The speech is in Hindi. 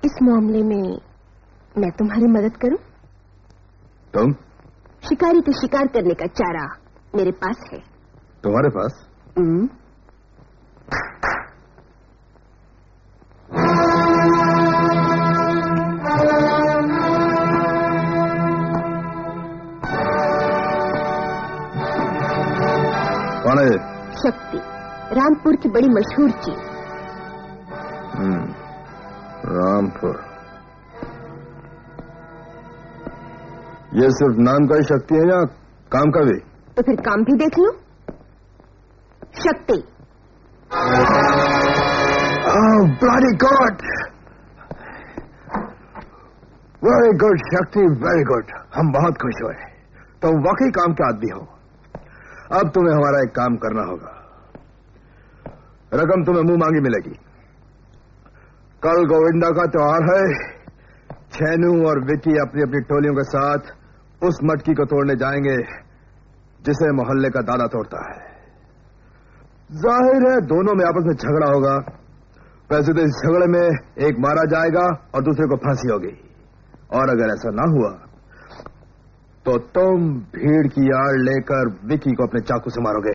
इस मामले में मैं तुम्हारी मदद करूं? तुम? शिकारी के शिकार करने का चारा मेरे पास है। तुम्हारे पास? कौन है? शक्ति, रामपुर की बड़ी मशहूर चीज। रामपुर। ये सिर्फ नाम का ही शक्ति है या काम का भी? तो फिर काम भी देख लो। Shakti. Bloody God! Very good Shakti, very good. हम बहुत खुश हुए। तुम वाकई काम के आदमी हो। अब तुम्हें हमारा एक काम करना होगा। रकम तुम्हें मुंह मांगी मिलेगी। कल गोविंदा का त्योहार है। छेनू और विकी अपनी अपनी टोलियों के साथ उस मटकी को तोड़ने जाएंगे जिसे मोहल्ले का दादा तोड़ता है। जाहिर है दोनों में आपस में झगड़ा होगा। वैसे तो इस झगड़े में एक मारा जाएगा और दूसरे को फांसी होगी। और अगर ऐसा ना हुआ तो तुम भीड़ की आड़ लेकर विकी को अपने चाकू से मारोगे।